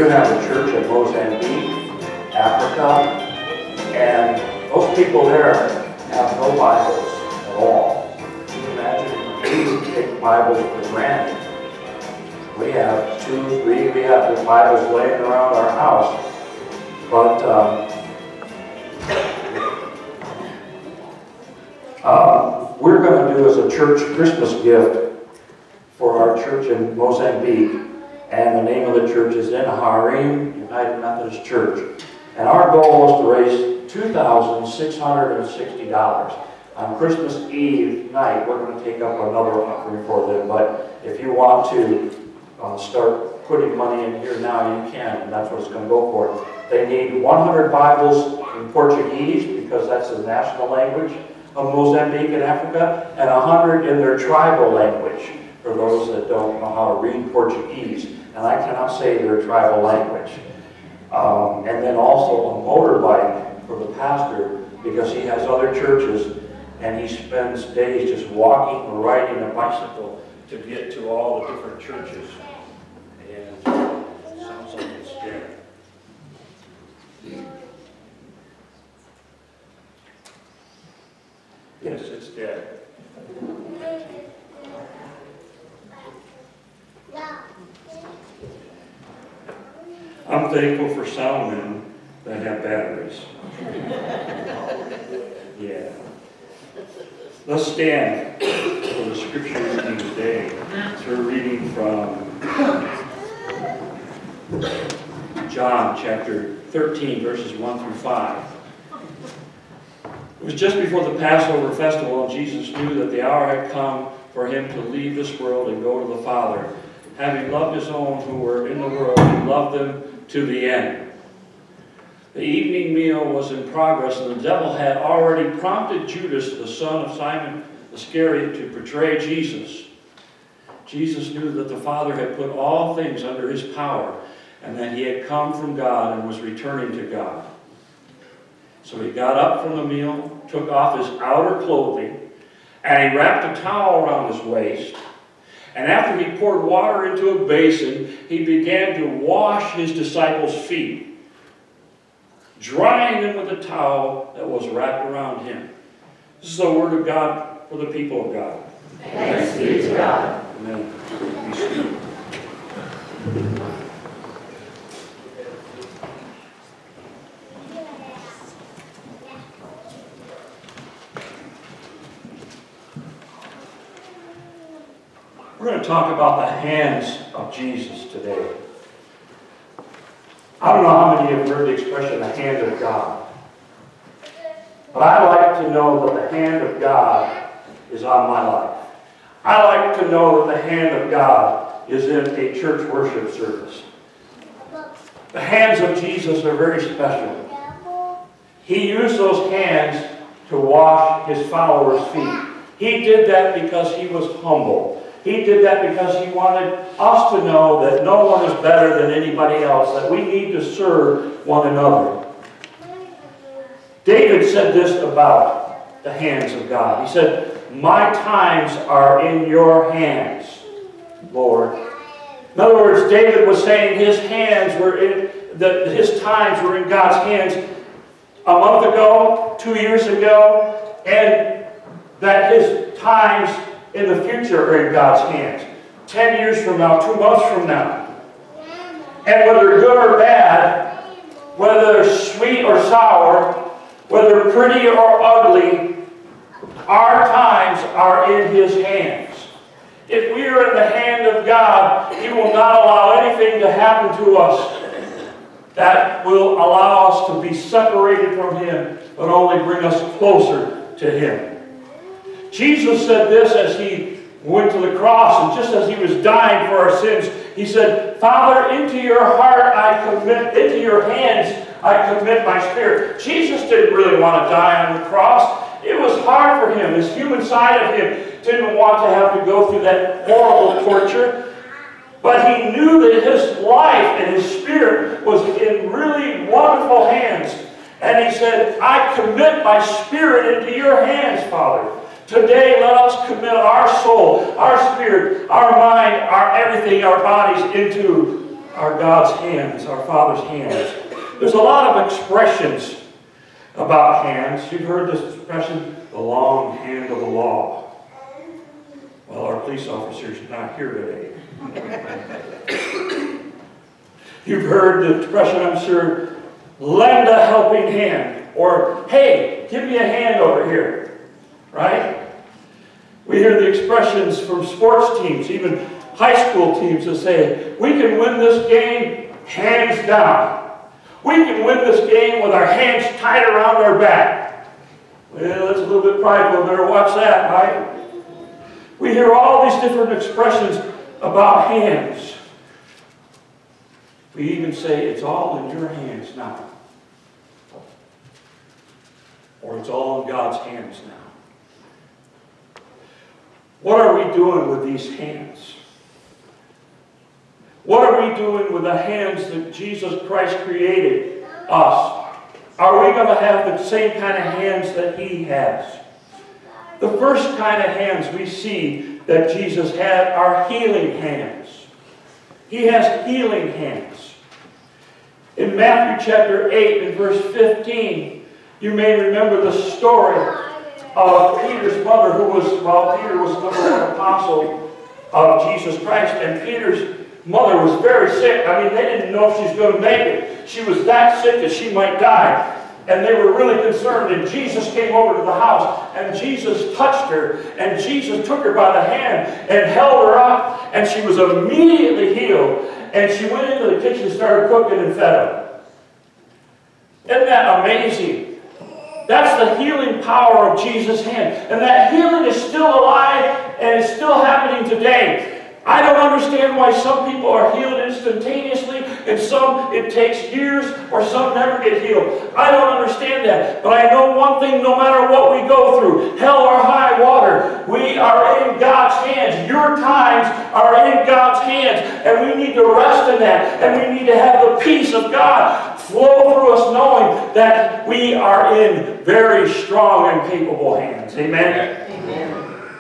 do have a church in Mozambique, Africa, and those people there have no Bibles at all. Can you imagine? We take Bibles for granted. We have 2, 3, we have the Bibles laying around our house. But we're going to do as a church Christmas gift for our church in Mozambique. And the name of the church is Inaharim United Methodist Church. And our goal is to raise $2,660. On Christmas Eve night, we're going to take up another offering for them. But if you want to start putting money in here now, you can, and that's what it's going to go for. They need 100 Bibles in Portuguese, because that's the national language of Mozambique and Africa, and 100 in their tribal language, for those that don't know how to read Portuguese. And I cannot say their tribal language. And then also a motorbike for the pastor, because he has other churches, and he spends days just walking or riding a bicycle to get to all the different churches. And it sounds like it's dead. Yes, it's dead. I'm thankful for sound men that have batteries. Yeah. Let's stand for the scripture reading today. So we're reading from John chapter 13, verses 1 through 5. It was just before the Passover festival, and Jesus knew that the hour had come for him to leave this world and go to the Father. Having loved his own who were in the world, he loved them to the end. The evening meal was in progress, and the devil had already prompted Judas, the son of Simon Iscariot, to betray Jesus. Jesus knew that the Father had put all things under his power, and that he had come from God and was returning to God. So he got up from the meal, took off his outer clothing, and he wrapped a towel around his waist. And after he poured water into a basin, he began to wash his disciples' feet, drying them with a towel that was wrapped around him. This is the word of God for the people of God. Thanks be to God. Amen. Be seated. We're going to talk about the hands of Jesus today. I don't know how many have heard the expression, the hand of God. But I like to know that the hand of God is on my life. I like to know that the hand of God is in a church worship service. The hands of Jesus are very special. He used those hands to wash his followers' feet. He did that because he was humble. He did that because he wanted us to know that no one is better than anybody else, that we need to serve one another. David said this about the hands of God. He said, "My times are in your hands, Lord." In other words, David was saying his hands were in, that his times were in God's hands a month ago, 2 years ago, and that his times in the future are in God's hands. 10 years from now, 2 months from now. And whether good or bad, whether they're sweet or sour, whether pretty or ugly, our times are in his hands. If we are in the hand of God, he will not allow anything to happen to us that will allow us to be separated from him, but only bring us closer to him. Jesus said this as he went to the cross, and just as he was dying for our sins, he said, "Father, into your heart I commit, into your hands I commit my spirit." Jesus didn't really want to die on the cross. It was hard for him. His human side of him didn't want to have to go through that horrible torture. But he knew that his life and his spirit was in really wonderful hands. And he said, "I commit my spirit into your hands, Father. Today, let us commit our soul, our spirit, our mind, our everything, our bodies into are God's hands, our Father's hands. There's a lot of expressions about hands. You've heard this expression, the long hand of the law. Well, our police officer's not here today. You've heard the expression, I'm sure, lend a helping hand. Or, hey, give me a hand over here. Right? We hear the expressions from sports teams, even high school teams that say, we can win this game hands down. We can win this game with our hands tied around our back. Well, that's a little bit prideful. Better watch that, right? We hear all these different expressions about hands. We even say, it's all in your hands now. Or it's all in God's hands now. What are we doing with these hands? What are we doing with the hands that Jesus Christ created us? Are we going to have the same kind of hands that He has? The first kind of hands we see that Jesus had are healing hands. He has healing hands. In Matthew chapter 8 and verse 15, you may remember the story of Peter's mother, who was, well, Peter was the number one apostle of Jesus Christ, and Peter's mother was very sick. I mean, they didn't know if she was going to make it. She was that sick that she might die. And they were really concerned. And Jesus came over to the house, and Jesus touched her, and Jesus took her by the hand and held her up, and she was immediately healed. And she went into the kitchen and started cooking and fed them. Isn't that amazing? That's the healing power of Jesus' hand. And that healing is still alive and is still happening today. I don't understand why some people are healed instantaneously and some it takes years or some never get healed. I don't understand that. But I know one thing, no matter what we go through, hell or high water, we are in God's hands. Your times are in God's hands. And we need to rest in that. And we need to have the peace of God flow through us knowing that we are in very strong and capable hands. Amen? Amen.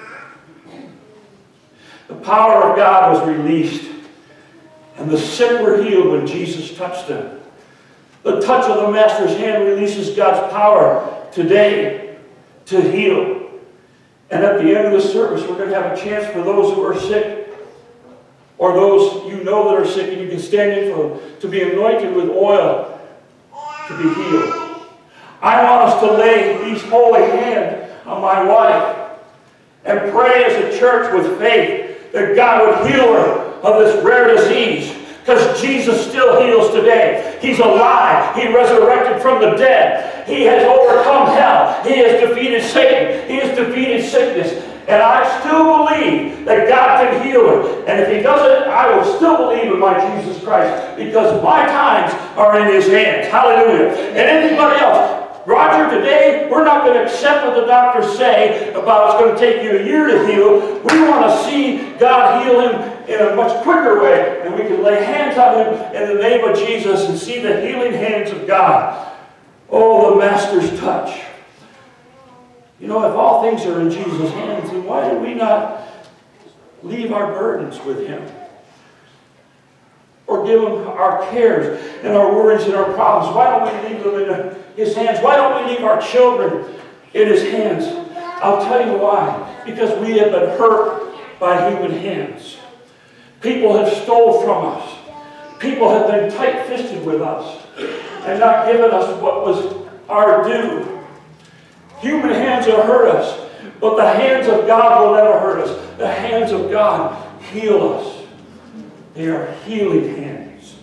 The power of God was released, and the sick were healed when Jesus touched them. The touch of the Master's hand releases God's power today to heal. And at the end of the service, we're going to have a chance for those who are sick, or those you know that are sick, and you can stand in for them, to be anointed with oil to be healed. I want us to lay these holy hands on my wife and pray as a church with faith that God would heal her of this rare disease. Because Jesus still heals today. He's alive. He resurrected from the dead. He has overcome hell. He has defeated Satan. He has defeated sickness. And I still believe that God can heal her. And if He doesn't, I will still believe in my Jesus Christ. Because my times are in His hands. Hallelujah. And anybody else, Roger, today we're not going to accept what the doctors say about it's going to take you a year to heal. We want to see God heal him in a much quicker way. And we can lay hands on him in the name of Jesus and see the healing hands of God. Oh, the Master's touch. You know, if all things are in Jesus' hands, then why do we not leave our burdens with Him? Or give Him our cares and our worries and our problems? Why don't we leave them in His hands? Why don't we leave our children in His hands? I'll tell you why. Because we have been hurt by human hands. People have stole from us. People have been tight-fisted with us and not given us what was our due. Human hands have hurt us, but the hands of God will never hurt us. The hands of God heal us. They are healing hands.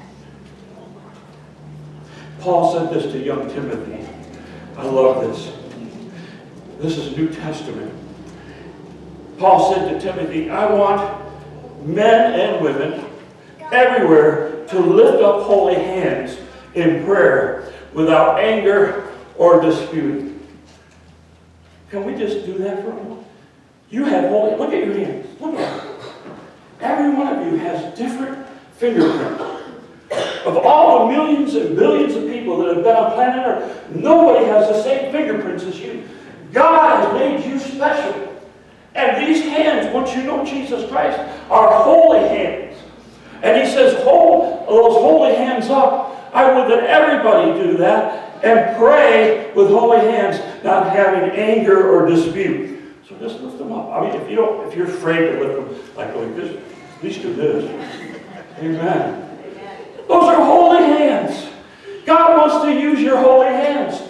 Paul said this to young Timothy. I love this. This is New Testament. Paul said to Timothy, I want men and women everywhere to lift up holy hands in prayer without anger or dispute. Can we just do that for a moment? You have holy, look at your hands. Look at them. Every one of you has different fingerprints. Of all the millions and billions of people that have been on planet Earth, nobody has the same fingerprints as you. God has made you special. And these hands, once you know Jesus Christ, are holy hands. And he says, hold those holy hands up. I would that everybody do that and pray with holy hands, not having anger or dispute. So just lift them up. I mean, if you're afraid to lift them like this, at least do this. Amen. Those are holy hands. God wants to use your holy hands.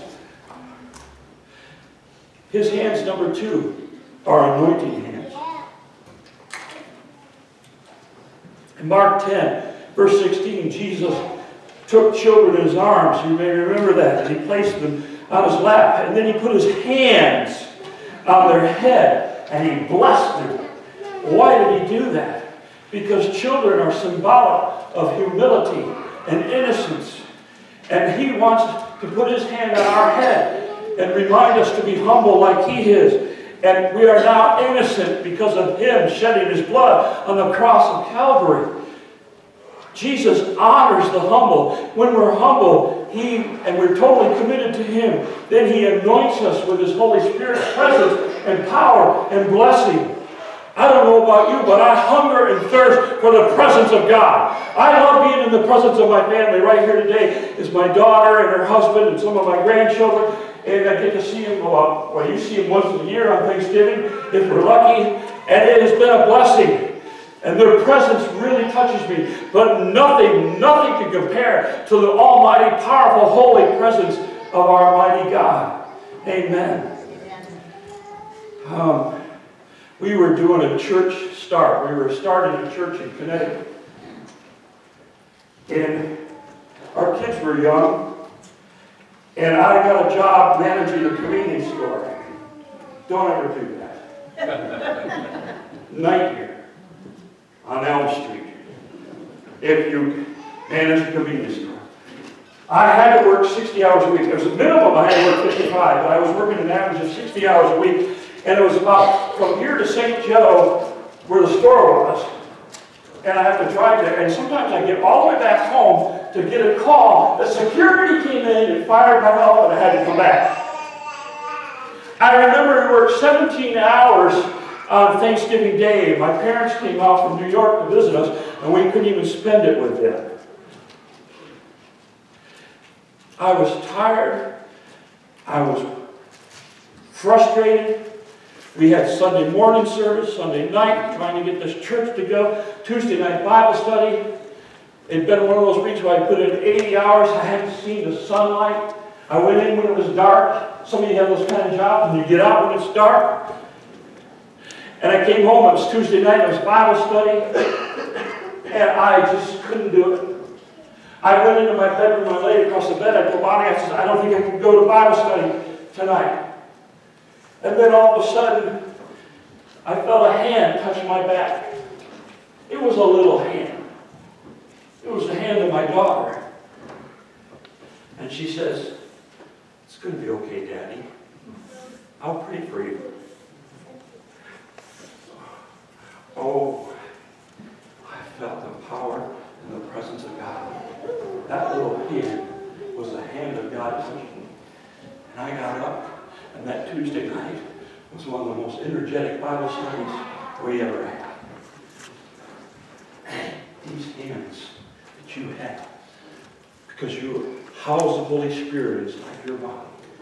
His hands, number 2, are anointing hands. In Mark 10, verse 16, Jesus took children in his arms. You may remember that. And he placed them on his lap. And then he put his hands on their head. And he blessed them. Why did he do that? Because children are symbolic of humility and innocence. And he wants to put his hand on our head and remind us to be humble like he is. And we are now innocent because of him shedding his blood on the cross of Calvary. Jesus honors the humble. When we're humble, and we're totally committed to him, then he anoints us with his Holy Spirit's presence and power and blessing. I don't know about you, but I hunger and thirst for the presence of God. I love being in the presence of my family. Right here today is my daughter and her husband and some of my grandchildren. And I get to see them, well, you see them once a year on Thanksgiving, if we're lucky. And it has been a blessing. And their presence really touches me. But nothing can compare to the almighty, powerful, holy presence of our mighty God. Amen. We were doing a church start. We were starting a church in Connecticut. And our kids were young. And I got a job managing a convenience store. Don't ever do that. Nightmare on Elm Street if you manage a convenience store. I had to work 60 hours a week. There was a minimum I had to work 55, but I was working an average of 60 hours a week. And it was about from here to St. Joe, where the store was. And I had to drive there. And sometimes I get all the way back home to get a call that security came in and fired my help, and I had to come back. I remember we worked 17 hours on Thanksgiving Day. My parents came out from New York to visit us, and we couldn't even spend it with them. I was tired. I was frustrated. We had Sunday morning service, Sunday night, trying to get this church to go. Tuesday night Bible study. It'd been one of those weeks where I put in 80 hours. I hadn't seen the sunlight. I went in when it was dark. Some of you have those kind of jobs, and you get out when it's dark. And I came home. It was Tuesday night. It was Bible study. And I just couldn't do it. I went into my bedroom. I laid across the bed. I told Bonnie, I said, I don't think I can go to Bible study tonight. And then all of a sudden, I felt a hand touch my back. It was a little hand. It was the hand of my daughter. And she says, it's going to be okay, Daddy. I'll pray for you. Oh, I felt the power and the presence of God. That little hand was the hand of God touching me. And I got up. And that Tuesday night was one of the most energetic Bible studies we ever had. And these hands that you have, because you house the Holy Spirit inside your body,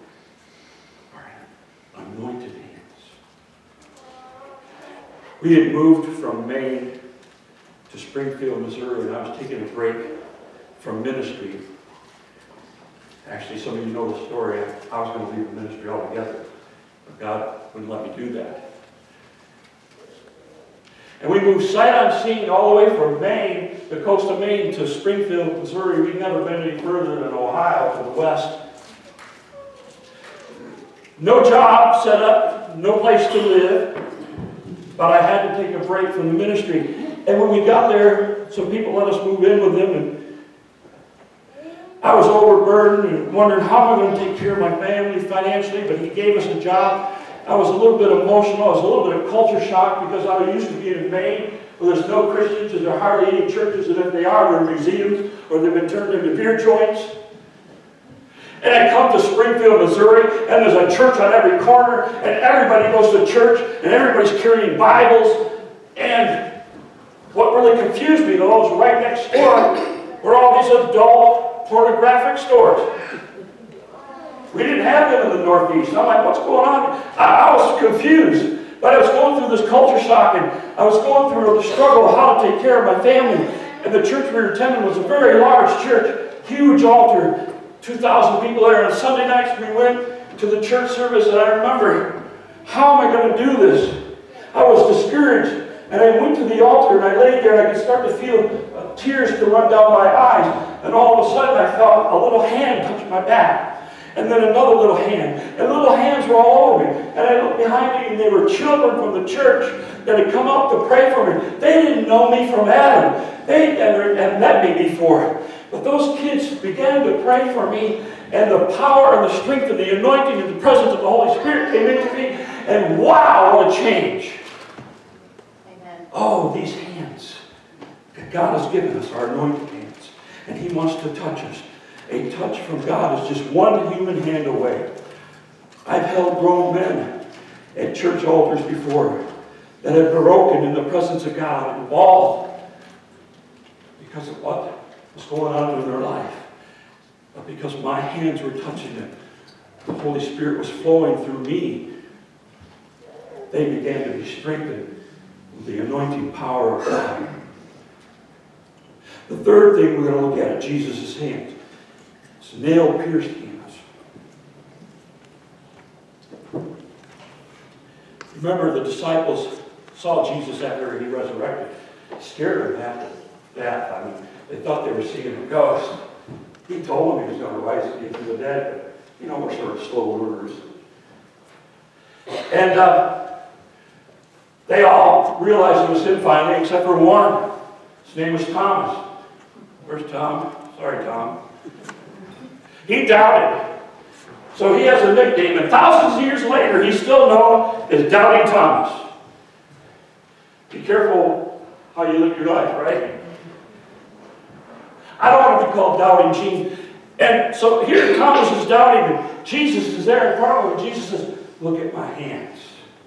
are anointed hands. We had moved from Maine to Springfield, Missouri, and I was taking a break from ministry. Actually, some of you know the story. I was going to leave the ministry altogether, but God wouldn't let me do that. And we moved sight unseen all the way from Maine, the coast of Maine, to Springfield, Missouri. We'd never been any further than Ohio to the west. No job set up, no place to live, but I had to take a break from the ministry. And when we got there, some people let us move in with them, and I was overburdened and wondering how am I going to take care of my family financially, but he gave us a job. I was a little bit emotional. I was a little bit of culture shock because I used to be in Maine where there's no Christians and there are hardly any churches, and if they are, they're museums or they've been turned into beer joints. And I come to Springfield, Missouri, and there's a church on every corner, and everybody goes to church, and everybody's carrying Bibles, and What really confused me, though, was right next door were all these adult pornographic stores. We didn't have them in the Northeast. I'm like, what's going on? I was confused. But I was going through this culture shock, and I was going through the struggle of how to take care of my family. And the church we were attending was a very large church, huge altar, 2,000 people there. And on Sunday nights we went to the church service, and I remember, how am I going to do this? I was discouraged. And I went to the altar, and I laid there, and I could start to feel tears to run down my eyes. And all of a sudden I felt a little hand touch my back. And then another little hand. And little hands were all over me. And I looked behind me, and they were children from the church that had come up to pray for me. They didn't know me from Adam. They never had met me before. But those kids began to pray for me, and the power and the strength and the anointing and the presence of the Holy Spirit came into me. And wow, what a change. Amen. Oh, these hands that God has given us are anointed hands. And He wants to touch us. A touch from God is just one human hand away. I've held grown men at church altars before that have broken in the presence of God and bawled because of what was going on in their life. But because my hands were touching them, the Holy Spirit was flowing through me, they began to be strengthened with the anointing power of God. The third thing we're going to look at Jesus' hands. It's nail-pierced hands. Remember, the disciples saw Jesus after He resurrected. It scared them half to death. I mean, they thought they were seeing a ghost. He told them He was going to rise again from the dead, but, you know, we're sort of slow learners. And they all realized it was Him finally, except for one. His name was Thomas. Where's Tom? Sorry, Tom. He doubted. So he has a nickname, and thousands of years later, he's still known as Doubting Thomas. Be careful how you live your life, right? I don't want to be called Doubting Gene. And so here Thomas is doubting, and Jesus is there in front of him, and Jesus says, look at my hands.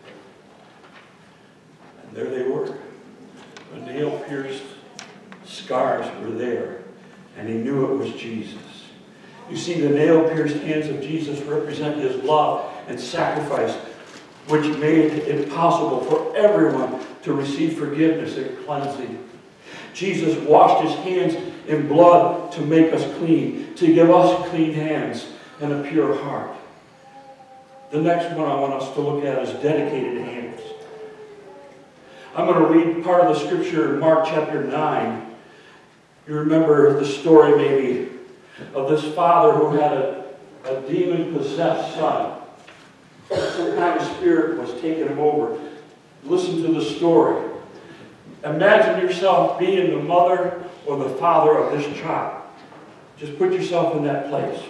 And there they were. The nail-pierced scars were there, and he knew it was Jesus. You see, the nail-pierced hands of Jesus represent His love and sacrifice, which made it possible for everyone to receive forgiveness and cleansing. Jesus washed His hands in blood to make us clean, to give us clean hands and a pure heart. The next one I want us to look at is dedicated hands. I'm going to read part of the scripture in Mark chapter 9. You remember the story maybe of this father who had a demon-possessed son. Some kind of spirit was taking him over. Listen to the story. Imagine yourself being the mother or the father of this child. Just put yourself in that place.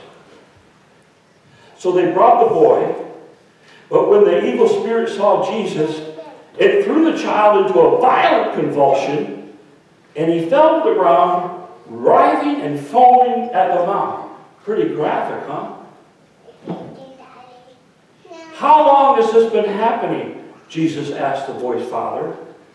So they brought the boy, but when the evil spirit saw Jesus, it threw the child into a violent convulsion, and he fell to the ground, writhing and foaming at the mouth. Pretty graphic, huh? How long has this been happening? Jesus asked the boy's father.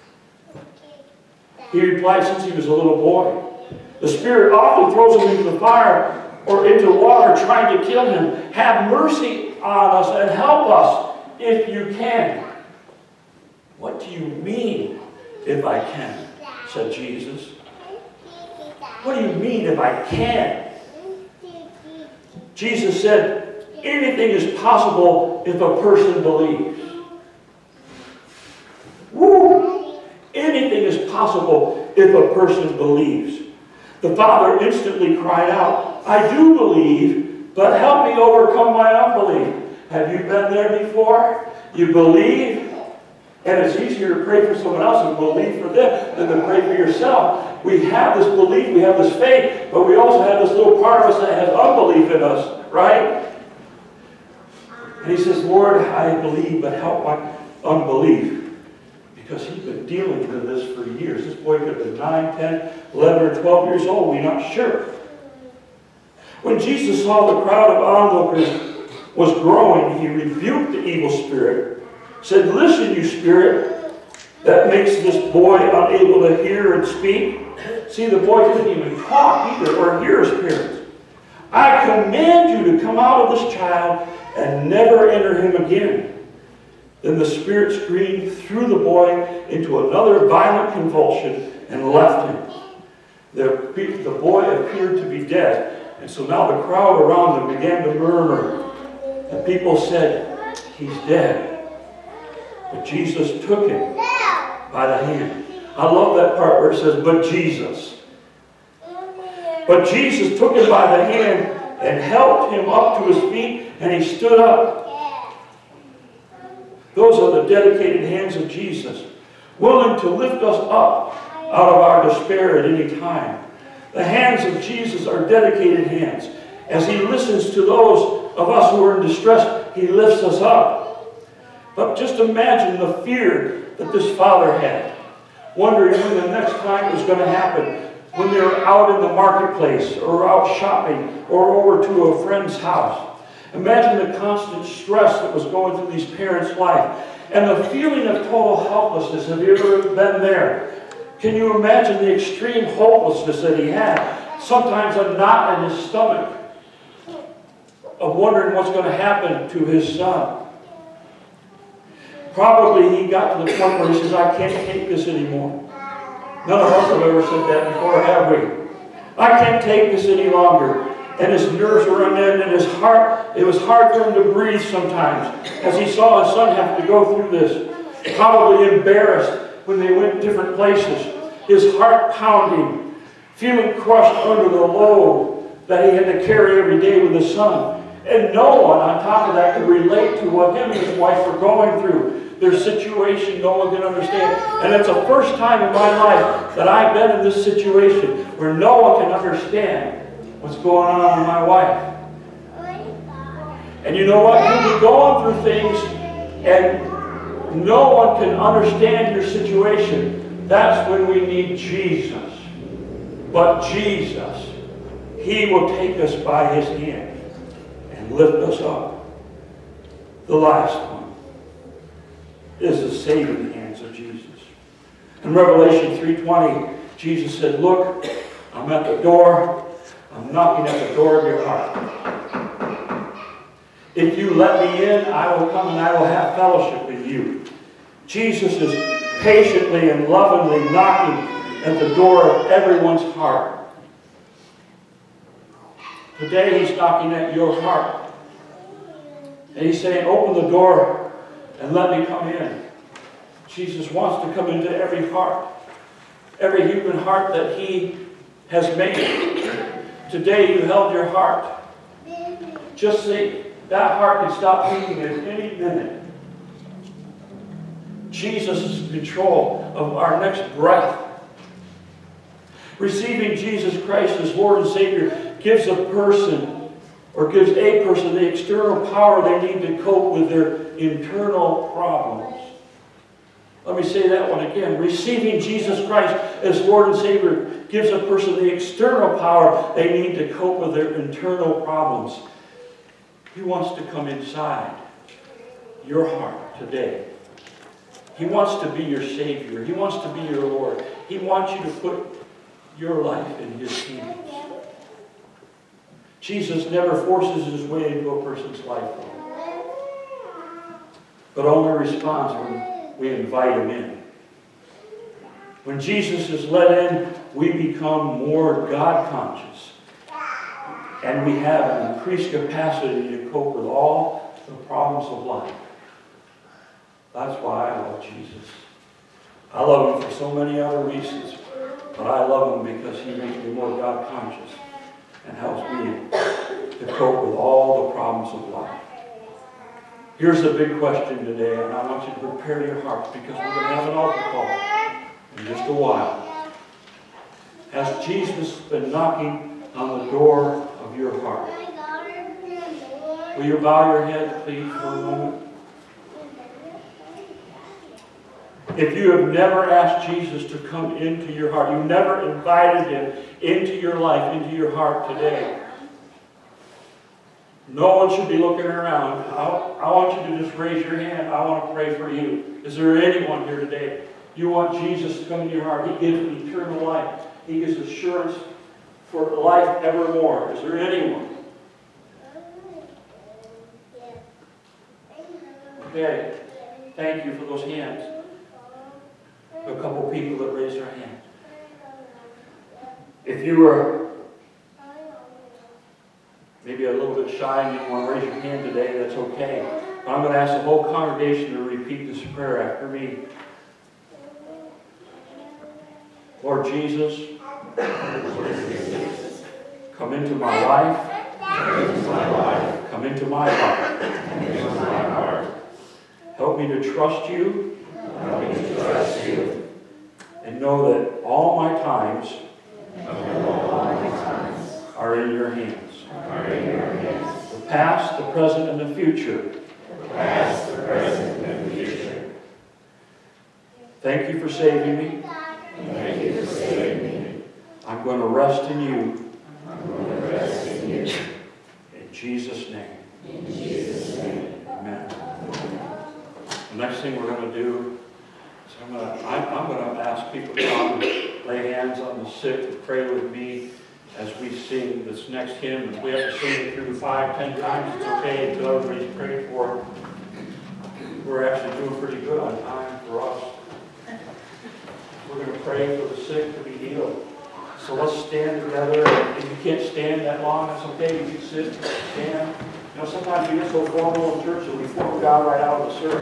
He replied, since he was a little boy. The spirit often throws him into the fire or into water trying to kill him. Have mercy on us and help us if you can. What do you mean, if I can? Said Jesus. What do you mean, if I can? Jesus said, anything is possible if a person believes. Woo! Anything is possible if a person believes. The father instantly cried out, I do believe, but help me overcome my unbelief. Have you been there before? You believe, and it's easier to pray for someone else and believe for them than to pray for yourself. We have this belief, we have this faith, but we also have this little part of us that has unbelief in us, right? And he says, Lord, I believe, but help my unbelief. Because he's been dealing with this for years. This boy could have been 9, 10, 11, or 12 years old. We're not sure. When Jesus saw the crowd of onlookers was growing, he rebuked the evil spirit, said, listen, you spirit, that makes this boy unable to hear and speak. See, the boy couldn't even talk either or hear his parents. I command you to come out of this child and never enter him again. Then the spirit screamed through the boy into another violent convulsion and left him. The boy appeared to be dead, and so now the crowd around him began to murmur. And people said, he's dead. But Jesus took him by the hand. I love that part where it says, but Jesus. But Jesus took him by the hand and helped him up to his feet, and he stood up. Those are the dedicated hands of Jesus, willing to lift us up out of our despair at any time. The hands of Jesus are dedicated hands. As he listens to those of us who are in distress, he lifts us up. But just imagine the fear that this father had, wondering when the next time it was going to happen, when they were out in the marketplace or out shopping or over to a friend's house. Imagine the constant stress that was going through these parents' life and the feeling of total helplessness. Have you ever been there? Can you imagine the extreme hopelessness that he had? Sometimes a knot in his stomach of wondering what's going to happen to his son. Probably he got to the point where he says, I can't take this anymore. None of us have ever said that before, have we? I can't take this any longer. And his nerves were on end, and his heart, it was hard for him to breathe sometimes as he saw his son have to go through this. Probably embarrassed when they went different places. His heart pounding, feeling crushed under the load that he had to carry every day with his son. And no one on top of that could relate to what him and his wife were going through. Their situation, no one can understand. And it's the first time in my life that I've been in this situation where no one can understand what's going on with my wife. And you know what? You'll be going through things and no one can understand your situation. That's when we need Jesus. But Jesus, he will take us by his hand and lift us up. The last one is the saving hands of Jesus. In Revelation 3:20, Jesus said, look, I'm at the door. I'm knocking at the door of your heart. If you let me in, I will come and I will have fellowship with you. Jesus is patiently and lovingly knocking at the door of everyone's heart. Today he's knocking at your heart. And he's saying, open the door and let me come in. Jesus wants to come into every heart. Every human heart that he has made. Today you held your heart. Just see, that heart can stop beating at any minute. Jesus is in control of our next breath. Receiving Jesus Christ as Lord and Savior gives a person the external power they need to cope with their internal problems. Let me say that one again. Receiving Jesus Christ as Lord and Savior gives a person the external power they need to cope with their internal problems. He wants to come inside your heart today. He wants to be your Savior. He wants to be your Lord. He wants you to put your life in his hands. Jesus never forces his way into a person's life, but only responds when we invite him in. When Jesus is let in, we become more God conscious. And we have an increased capacity to cope with all the problems of life. That's why I love Jesus. I love him for so many other reasons, but I love him because he makes me more God conscious and helps me to cope with all the problems of life. Here's the big question today, and I want you to prepare your hearts because we're going to have an altar call in just a while. Has Jesus been knocking on the door of your heart? Will you bow your head, please, for a moment? If you have never asked Jesus to come into your heart, you never invited him into your life, into your heart today, no one should be looking around. I want you to just raise your hand. I want to pray for you. Is there anyone here today You want Jesus to come into your heart. He gives eternal life. He gives assurance for life evermore. Is there anyone? Okay. Thank you for those hands. A couple people that raised their hand. If you were maybe a little bit shy and didn't want to raise your hand today, that's okay. But I'm going to ask the whole congregation to repeat this prayer after me. Lord Jesus, come into my life. Come into my heart. Help me to trust you. And know that all my times are in your hands. The past, the present, and the future. Thank you for saving me. I'm going to rest in you. In Jesus' name. Amen. The next thing we're going to do is I'm going to ask people to come and lay hands on the sick and pray with me as we sing this next hymn. If we have to sing it through 5-10 times, it's okay until everybody's prayed for. We're actually doing pretty good on time for us. We're going to pray for the sick to be healed. So let's stand together. If you can't stand that long, that's okay. You can sit, stand. You know, sometimes we get so formal in church that we form God right out of the service.